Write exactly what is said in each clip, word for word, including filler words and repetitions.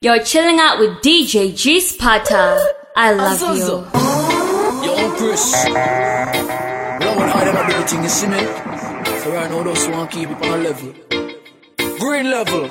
You're chilling out with D J G Sparta. I love you. Yo, Chris. We don't want to hide about the thing, you see me? So right now, those who want to keep it on a level. Green level.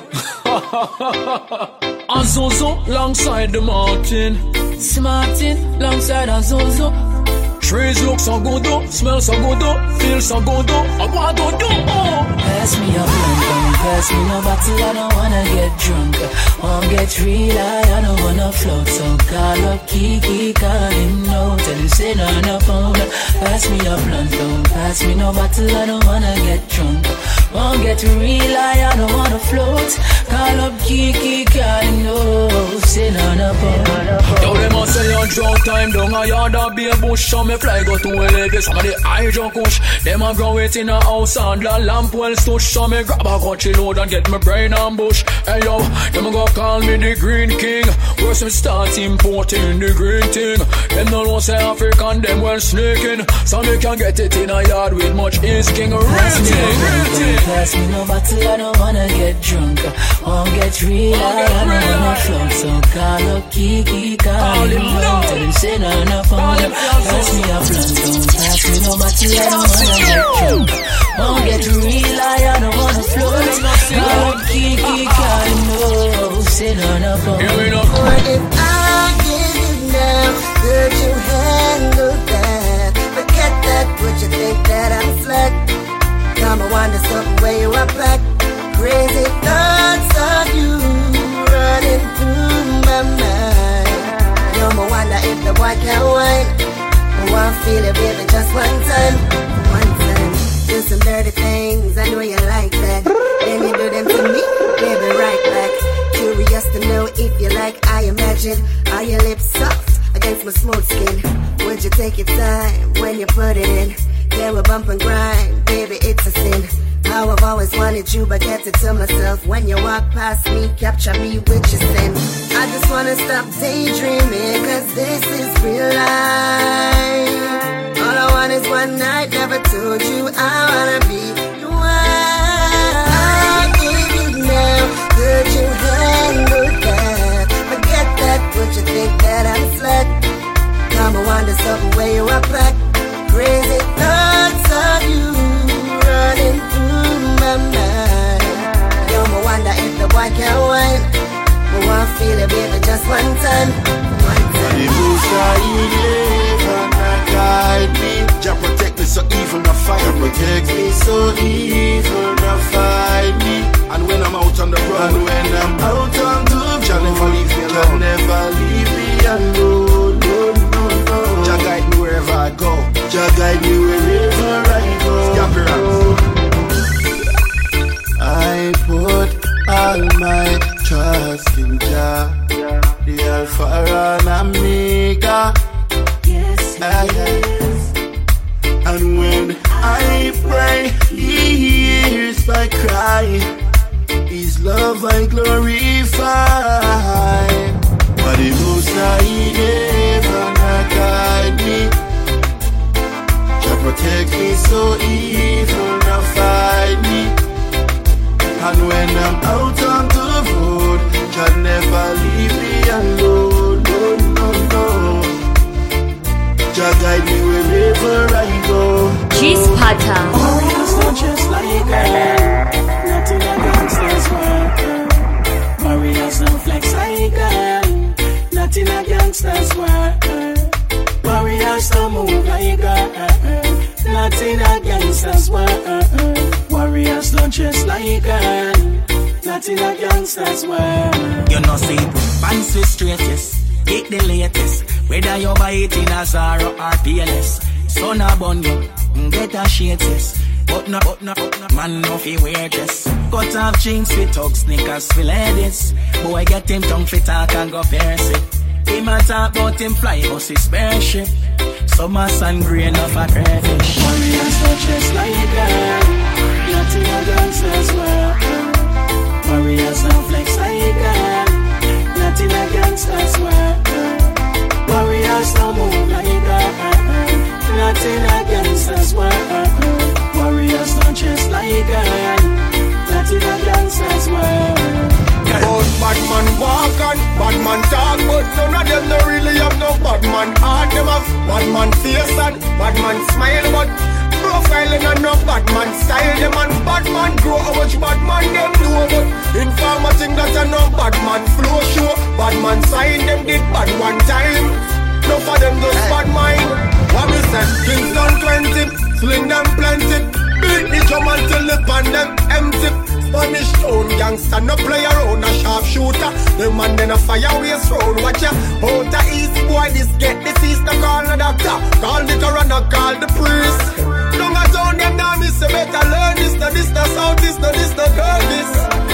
Azozo, alongside the mountain. Smartin, alongside Azozo. Trees look so good, oh. Smell so good, oh. Feel so good, oh. I want to do, oh. Pass me a blunt, don't pass me no bottle. I don't wanna get drunk. Won't get real high, I don't wanna float. So call up Kiki, call him no. Tell him say no on the phone. Pass me a blunt, don't pass me no bottle. I don't wanna get drunk. Won't get real high, I don't wanna float. Call up Kiki, call him no. Say no on the phone. Yo, they must say on drought time, down a yard or be a bush. So me fly go to a lake, some of the hydro kush. Them a grow it in a house and the lamp well stush. So me grab a country load and get my brain ambush. Hey yo, them go call me the Green King. Where some start importing the green thing. Them no know say African, them well snaking. So me can get it in a yard with much is king. Real thing, real thing. Pass me no bottle, I don't wanna get drunk. Won't get real, I don't wanna float. So call up Kiki, call him no. Tell him say no on the phone. Pass me a blunt, don't pass me no bottle, I don't wanna get drunk. Won't get real, I don't wanna float. Call up Kiki, call him no. Say no on the phone. What if I give you now? Could you handle that? Forget that, would you think that I'm slack? Come and wonder something where you are back. Crazy thoughts of you running through my mind. No more wonder if the boy can whine. Oh, I feel it, baby, just one time. One time. Do some dirty things, I know you like that. Then you do them to me, baby, right back. Curious to know if you like, I imagine. Are your lips soft against my smooth skin? Would you take your time when you put it in? Then we bump and grind, baby, it's a sin. How I've always wanted you, but kept it to myself. When you walk past me, capture me with your sin. I just wanna stop daydreaming, cause this is real life. All I want is one night, never told you I wanna be the one. I give you now, could you handle that? Forget that, would you think that I'm slack? Come and wonder something where you are back. Crazy thoughts of you running through my mind. Yo, me wonder if the boy can whine. Me want feel it, baby, just one time. One time. The most I live and I guide me. Jah protect me so evil not fight me. Protect me so evil not fight me. And when I'm out on the road, and when I'm out on the road, Jah never leave me alone. Jah never leave me alone. No, no, no. Jah guide me wherever I go. Jah guide me wherever I go. I put all my trust in Jah, the Alpha and Omega. Yes, yes. And when I pray, He hears my cry. His love I glorify. But the most I never guide me. Jah protect me so evil not fight me. And when I'm out on the road, Jah never leave me alone. No, no, no. Jah guide me wherever I go. G Sparta. Warriors don't just like her. Nothing against this world. Warriors don't flex like her. Nothing against this world. Warriors don't move like her. Nothing against us, world. Warriors don't just like her. Nothing against us, world. You know, see, pants with straightest. Take the latest. Whether you buy it in a Zara or P L S. Son a bun you, get a shades. But no, but no, but no, man no fi wear dress. Cut off jeans with tug sneakers for ladies. Boy get him tongue fi talk and go pierce it. Him a talk about him fly bus his spaceship. Summer sun grain of a crayfish. Warriors don't just like her. Nothing against us, world. Warriors don't flex like her. Nothing against us, world. Warriors don't move like her. Nothing against us, world. Warriors don't just like her. Nothing against us, world. Old bad man walk and Bad man talk, but none of them no really have no bad man heart. Them have bad man face and bad man smile, but profiling and no bad man style. Them and bad man grow how much bad man them know, but informer think that a no bad man flow show. Bad man sign them did bad one time. No for them just bad mind. What me say? Kingston twenty, sling them plenty. Beat the drum until the pan them empty. Spanish town gangster no play around a sharp shooter. The man then a fire waste round. Watch ya, out the east boy this get disease. No call the doctor, call the coroner, call the priest. Don't a town them now me say better learn this. No this, no south this, no this, no girl this.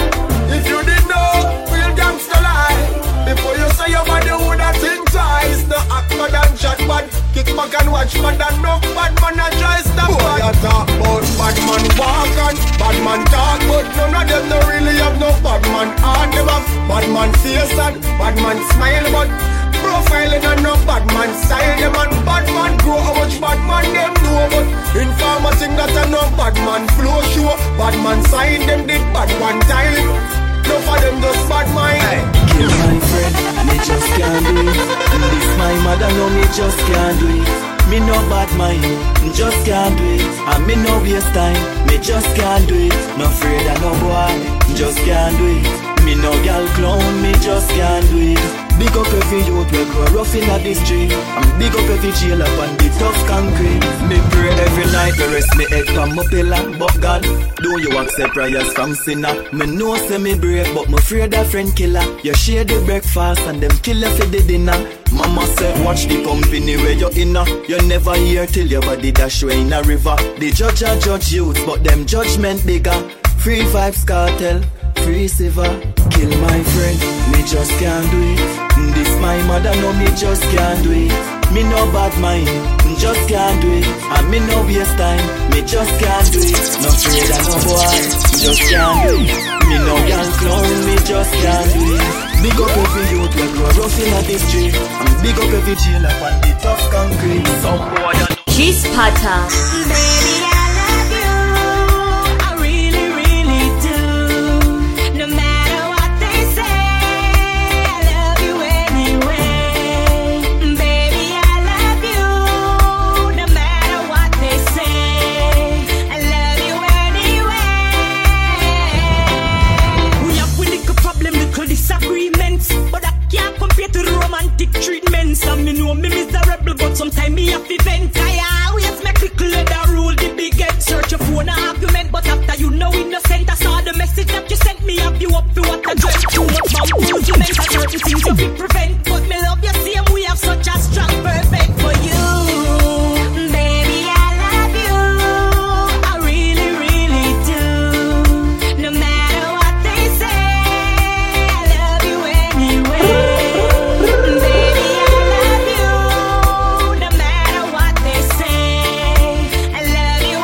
If you didn't know, real gangster lie. Before you say your body woulda think twice. No act bad and chat bad. Kick back and watch bad and no bad man a try stop bad. You talk about bad man walk and bad man talk, but none of them no really have no bad man heart. Them have bad man face and bad man smile, but profiling and no bad man style. Them and bad man grow how much bad man them know, but informer think that a no bad man flow show. Bad man sign them did bad one time. No for them just bad mind. Hey, kill my friend, me just can't do it. This my mother, no me just can't do it. Me no bad mind, me just can't do it. And me no waste time, me just can't do it. No afraid of no boy, just can't do it. Me no gal clown, me just can't do it. Big up every youth we grow rough in the street. And big up every jail up on the tough concrete. Me pray every night, me rest me head from my pillar. But God, do you accept prayers from sinner? Me know say me break, but me afraid a friend killer. You share the breakfast and them kill you for the dinner. Mama said watch the company where you're in. You never hear till your body dash way in a river. The judge a judge youth, but them judgment bigger. Free vibes cartel, free silver. Kill my friend, me just can't do it. This my mother, no me just can't do it. Me no bad mind, me just can't do it. And me no waste time, me just can't do it. No afraid of no boy, me just can't do it. Me no gang clown, me just can't do it. Big up every youth we grow rough in the street. And big up every jail up on the tough concrete. Some boy you know G's Pata. Baby, I love you. I really, really do. No matter what they say, I love you anyway. Baby, I love you. No matter what they say, I love you anyway. We have we little problem, little disagreements, but I can't compare to the romantic treatments. And me know me miserable, but sometimes me have to vent. I always make it clear that rule the big head. Search your phone an argument, but after you know innocent, I saw the message that you sent me. Have you up for what I dread? Too much bamboozlement, I certain things you can prevent. But me love you same, we have such a strong perfect for you. Baby, I love you. I really, really do. No matter what they say, I love you anyway. Baby, I love you. No matter what they say, I love you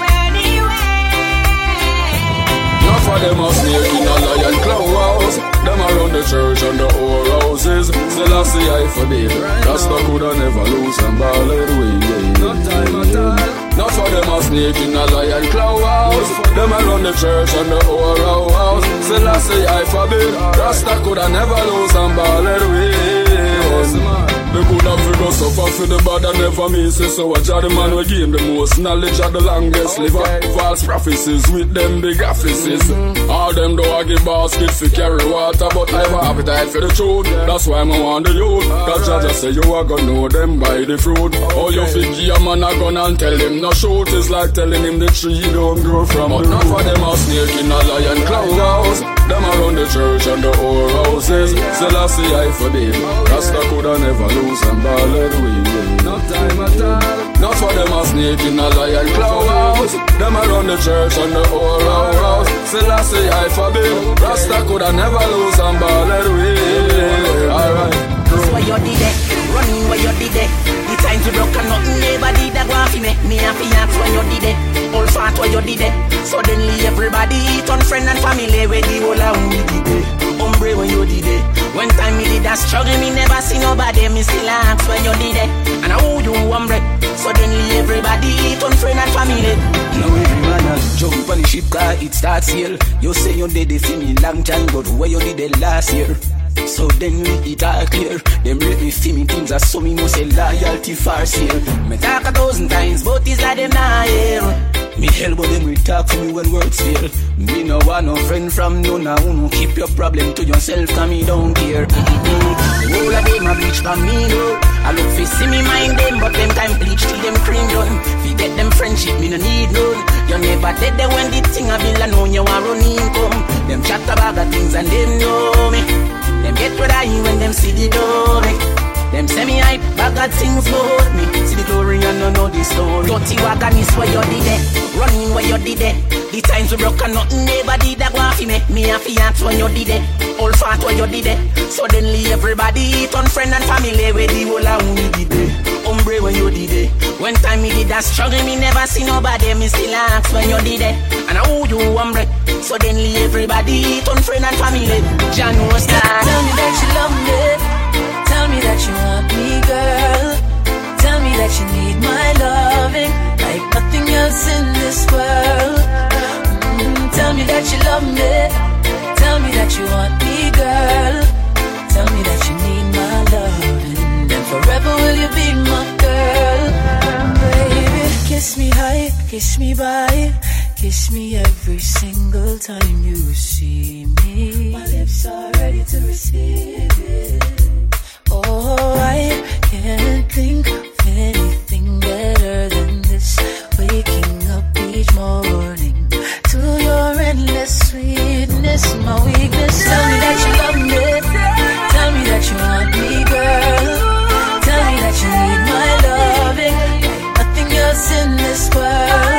anyway. Enough of them a snake in a lion clown house. Them around the church and the whore houses. Still I see I forbid. Rasta coulda never lose and ball it away. No time at all. Enough of them a snake in a lion clown house. Them around the church and the whore house. Still I see I forbid. Rasta coulda never lose and ball it away. They could have figure suffer for the bad and never miss it. So watch out the man will give the most knowledge of the longest liver. False prophecies with them big offices. Mm-hmm. All them do I give basket for carry water, but I have a appetite for the truth. That's why I want the youth. Cause Jaja say you are gonna know them by the fruit. All you think a man a gun and tell him no shoot. Is like telling him the tree don't grow from. But none of them are snake in a lion clown house. Them around the church and the whore houses. Still I see I forbid. Rasta coulda never lose and ball it away. No time at all. Not for them a snake in a lion clown house. Them around the church and the whore house. Still I see I forbid. Rasta coulda never lose and ball it away. Alright. Why you did it? Running why you did it? The time to broke and nothing never did that go for me. Me and fiance when you did it. All fat why you did it. Suddenly everybody turn friend and family where the whole of we did it. Hombre when you did it. When time me did that struggle, me never see nobody. Me still ask when you did it. And I owe you hombre. Suddenly everybody turn friend and family. Now every man has jump on the ship car, it starts here. You say you did it for me long time, but where you did it last year? So then we it all clear. Them rate me feel me things are so me must say loyalty for sale. Me talk a thousand times, but it's like them not here. Me hell, but them will talk to me when words fail. Me no want no friend from none of who. Keep your problem to yourself, cause me don't care. Mm-hmm. The whole of them a bleach for me though. I look fi see me mind them, but them time bleach till them cream done. Fi get them friendship, me no need none. You never dead there when the thing a bill and know you want run income. Them chat about the things and them know me. Them get what I hear when them see the door me. Them say me hype, bag of things about me. See the glory and no know the story. Dirty wagon is where you did it, running where you did it. The times we broke and nothing never did that go off me. Me a fiance when you did it, all fat when you did it. Suddenly everybody turn friend and family where the whole of we did it. Hombre when you did it. When time me did that struggle, me never see nobody. Me still ask when you did it. And I owe you hombre. Suddenly everybody turn friend and family. Jah knows that. Tell me that you love me. Tell me that you want me, girl. Tell me that you need my loving like nothing else in this world. Mm, tell me that you love me. Tell me that you want me, girl. Tell me that you need my loving, and forever will you be my girl. Baby, kiss me high, kiss me by, kiss me every single time you see me. My lips are ready to receive it. Oh, I can't think of anything better than this. Waking up each morning to your endless sweetness, my weakness. Tell me that you love me. Tell me that you want me, girl. Tell me that you need my loving like nothing else in this world.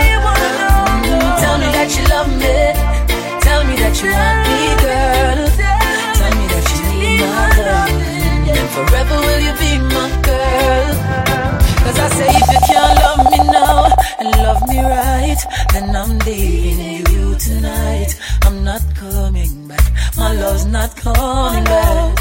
Mm, tell me that you love me. Tell me that you want me, girl. Tell me that you need my loving. Forever will you be my girl. Cause I say if you can't love me now and love me right, then I'm leaving you tonight. I'm not coming back, my love's not coming back.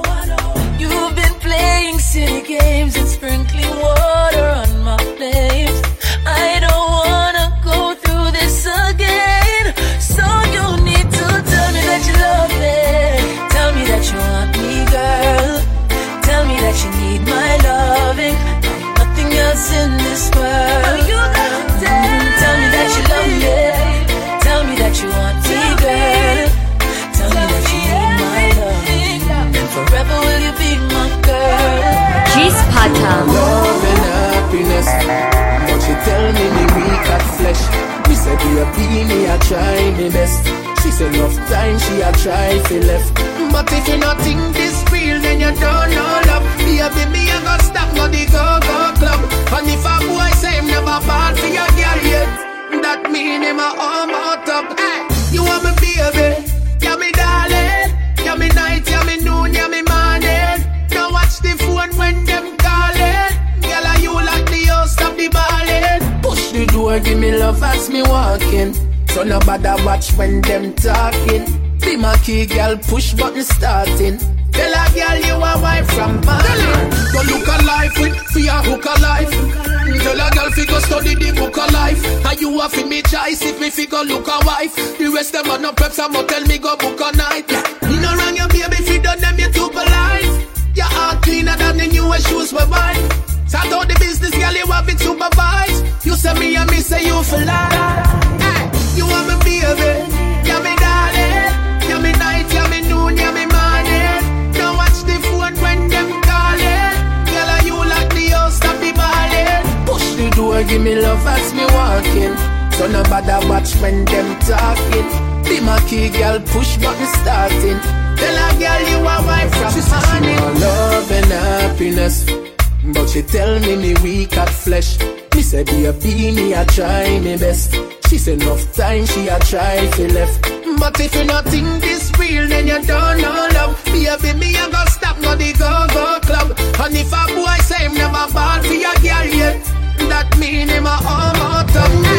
You've been playing silly games and sprinkling water on my flames. I don't wanna go through this again. So you need to tell me that you love me. Tell me that you want me, girl. Tell me that you need my loving like nothing else in this world. Oh, you mm-hmm. Tell me that you love me. Tell me that you want me, girl. Tell me that you need my loving, and forever will you be my girl. G-Spotter. Love and happiness, but she tell me me weak at flesh. We said be a me, I try my best. She said enough time she a try fi left. But if you not think this real, then you don't know love. Baby, me a go stop no the go-go club. And if a boy say him never bad for your girl yet, that mean him a arm out up. Hey, you want me baby, yeah me darling, yeah me night, yeah me noon, yeah me morning. Now watch the phone when them calling. Girl, are you like the house of the ballin'? Push the door, give me love as me walking. So nobody watch when them talking. Be my key, girl, push button starting. Tell a girl you a wife from Bali. Go look a life with fear hook a life. Tell a girl fi go study the book of life. And you a fi me choice if me fi go look a wife. The rest them are no preps, I'ma tell me go book a night. Me no wrong your baby fi done them you too polite. Your heart cleaner than the newest shoes we buy. Start out the business, girl, you have it supervised. You say me and me say you for life. Hey, you want me baby, yeah me darling, yeah me night, yeah me noon, yeah me morning. Don't watch the phone when them calling. Girl, are you like the house of the ballin'? Push the door, give me love as me walking. So nobody watch when them talking. Be my key, girl, push button starting. Tell a girl you a wife from morning. She want love and happiness, but she tell me me weak at flesh. Me say be a beanie, I try me best. She say enough time she a try fi left. But if you not think this real, then you don't know love. Baby, me a go stop no the go-go club. And if a boy say him never ball for your girl yet, that mean him a arm out of me.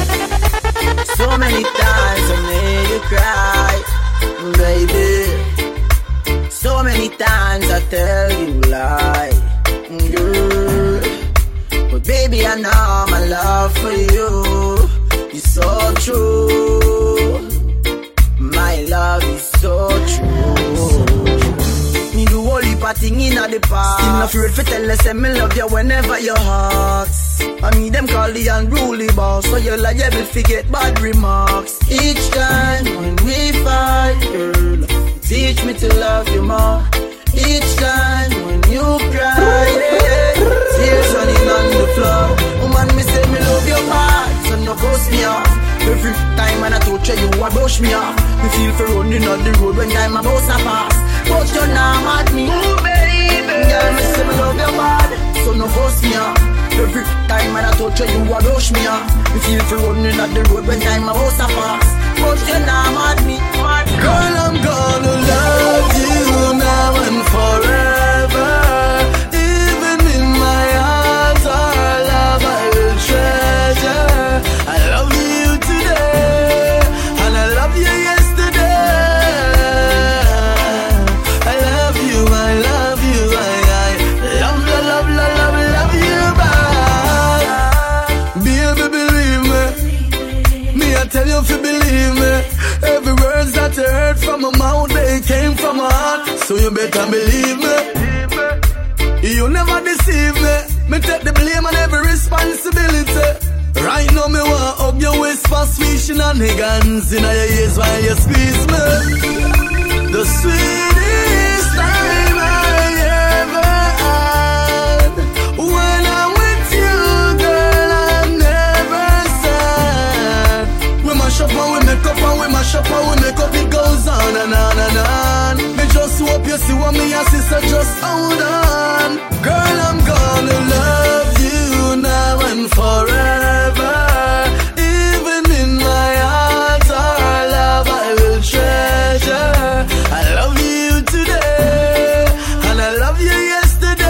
So many times I made you cry, baby. So many times I tell you lie, girl. But baby, I know my love for you is so true. My love is so true. a thing in the past. Still not afraid for tell us say me love you whenever you ask. I mean them call the unruly boss, so you liable to get bad remarks. Each time when we fight, girl, teach me to love you more. Each time when you cry, yeah, tears running on the floor. Woman, me say me love you bad, so no ghost me off. Every time when I touch you, you a brush me off. Me feel for running on the road when time about to pass. But you now mad me, oh baby. Girl, me say me love you bad, so no ghost me off. Every time when I touch you, you a brush me off. Me feel for running on the road when time about to pass. But you now mad me, mad me. Girl, I'm gonna love you now and forever. Even in my arms, our love I will treasure. I love you today, and I love you yesterday. I love you, I love you, I, I love, love, love, love, love you back. Baby, believe me, me I tell you if you believe me. Every words that you heard from my mouth, they came from my heart. So you better believe me. You never deceive me. Me take the blame and every responsibility. Right now me want hug your waist for sweet shenanigans in your ears while you squeeze me. The sweetest time I ever had. When I'm with you, girl, I'm never sad. We mash up and we make up and we mash up and we make up. It goes on and on and on. Me just hope you see what me and sister just hold on. Girl, I'm gonna love you now and forever. Even in my heart, our love I will treasure. I love you today, and I love you yesterday.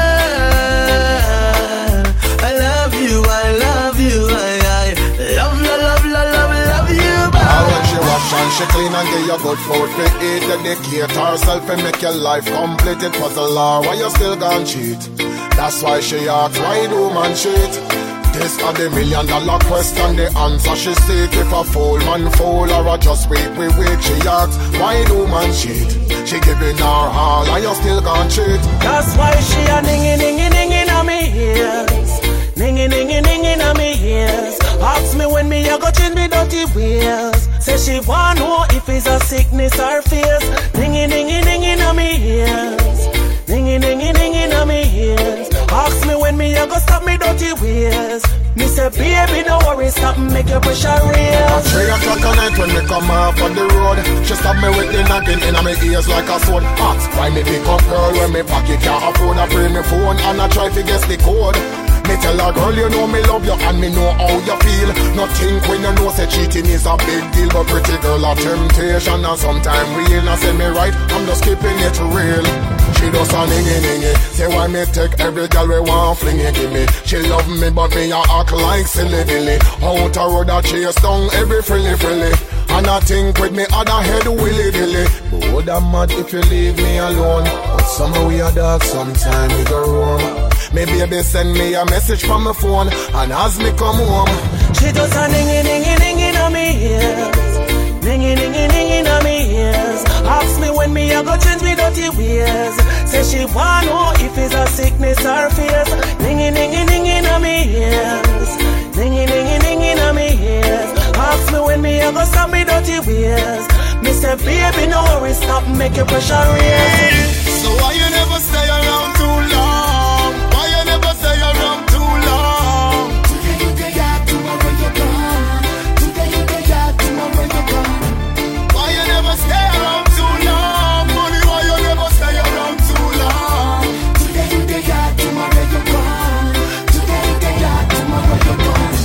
I love you, I love you, I, I love, love, love, love, love you back. When she wash and she clean and give you good food for eat, dedicate herself and make your life complete. It was a law, why you still gon' cheat? That's why she asks, why do man cheat? This are the million dollar question, the answer she seek. If a fool man fool or a just weak, we weak. She asks, why do man cheat? She giving her all and you still gon' cheat. That's why she a ningy ningy ningy na me ears. Ningy ningy ningy na me ears. Ask me when me a go change me dirty ways. Say she want know if it's a sickness or fears. Ningy ningy ningy na me ears. Ningy ningy ningy na me ears. Ask me when me a go stop me dirty ways. Me say baby no worry, stop and make your pressure raise. At three o'clock at night when me come off on the road, she stab me with the nagging in my ears like a sword. Ask why me pick up girl when me pocket can't afford. I bring me phone and I try to guess the code. Me tell her girl you know me love you and me know how you feel. Nothing when you know say cheating is a big deal, but pretty girl a temptation and sometime real. Now say me right, I'm just keeping it real. She does a ningy ningy. Say why me take every girl we want fling it give me. She love me but me a act like silly billy. Out a road a chase down every frilly frilly. And I think with me other head willy dilly. But would I'm mad if you leave me alone. But somehow we a dog, sometime we go roam. Me baby send me a message from my phone, and as me come home, she does a ningy ningy ningy na me ears. Ningy ningy ningy na me ears. Ask me when me a go change me dirty ways. Say she want know if it's a sickness or fears. Ningy ningy ningy na me ears. Ningy ningy ningy na me ears. Ask me when me a go stop me dirty ways. Me say baby no worry, stop make your pressure raise. So why you never stay around too long? Why you never stay around too long? Today you day out, tomorrow you're gone. Today you day out, tomorrow you're gone. Why you never stay around too long? Money, why you never stay around too long? Today you day out, tomorrow you're gone. Today you day out, tomorrow you're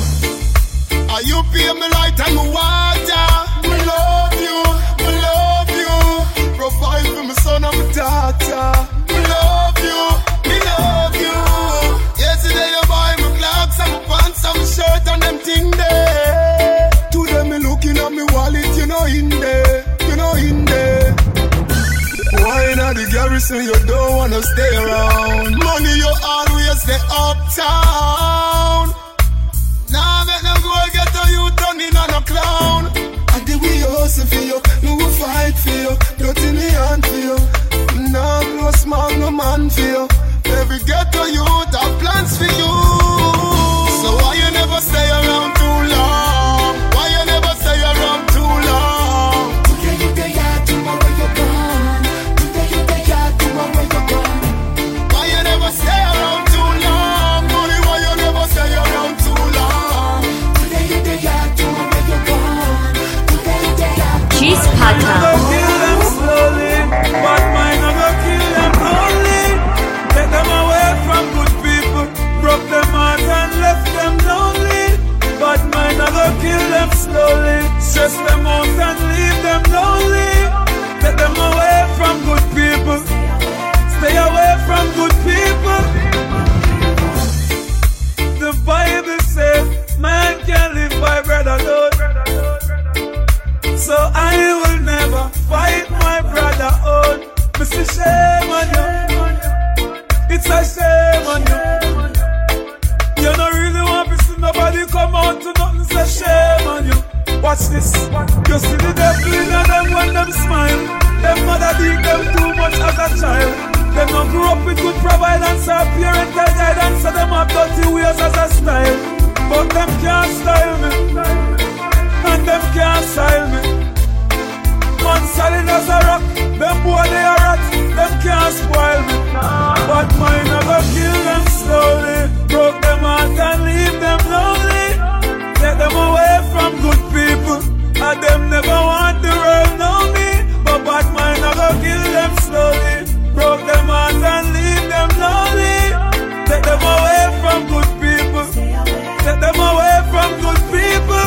gone. Are you pay me light and me water? Me love you, me love you. Provide for my son and my daughter. Me love you, me love you. Yesterday you buy me clocks and my pants and my shirt and them thing there. Today me looking at me wallet, you know in there, you know in there. Why not the garrison you don't wanna stay around? Money you always stay uptown. Now make them go get a you turning on a clown. And the we hustle for you, no we fight for you, nothing in the hand for you. not no small no man for you. Every ghetto youth have plans for you. So why you never stay around too long? Why you never stay around too long? Today you there, tomorrow you're gone. Today you there, tomorrow you're gone. Why you never stay around too long? Money, why you never stay around too long? Today you there, tomorrow you're gone. Today you there. G's Pata. Kill them slowly, but mine I go kill them only. Take them away from good people, broke them heart and left them lonely. But mine I go kill them slowly, stress them out and leave them lonely. Take them away from good people, stay away from good people. The Bible says man can't live by bread alone. So I will never fight my brother on. Me say shame on you. It's a shame on you. You don't really want to see nobody come out to nothing. Say shame on you. Watch this. You see the devil in them when them smile. Them mother beat them too much as a child. Them not grew up with good providence or parental guidance. So them have dirty ways as a style. But them can't style me. And them can't style me. Man solid as a rock. Them boy they are rot. Them can't spoil me. But mine never kill them slowly. Broke them heart and leave them lonely. Take them away from good people. And them never want the world know me. But bad mine never kill them slowly. Broke them heart and leave them lonely. Take them away from good people. Take them away from good people.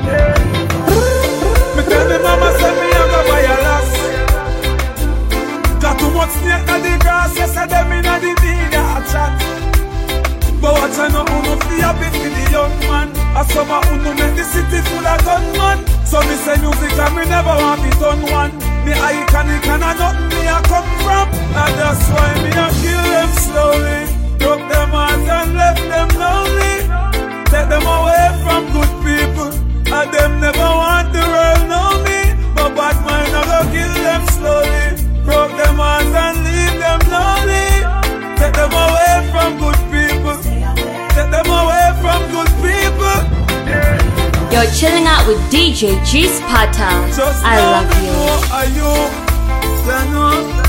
Me tell me mama say me a go buy a lass. Got too much snake in the grass. Yes, I them in the media a chat. But watch I know uno fi happy for the young man. A summer uno make the city full of gunman. So me say music and me never want be done one. Me iconic and a nothing me a come from. And that's why me a kill them slowly. Broke them heart and left them lonely. Take them away from good people. And them never want the world know me. But bad mind I go kill them slowly. Broke them heart and leave them lonely. Take them away from good people. Take them away from good people. You're chilling out with D J G's Pata. I love you. Are you?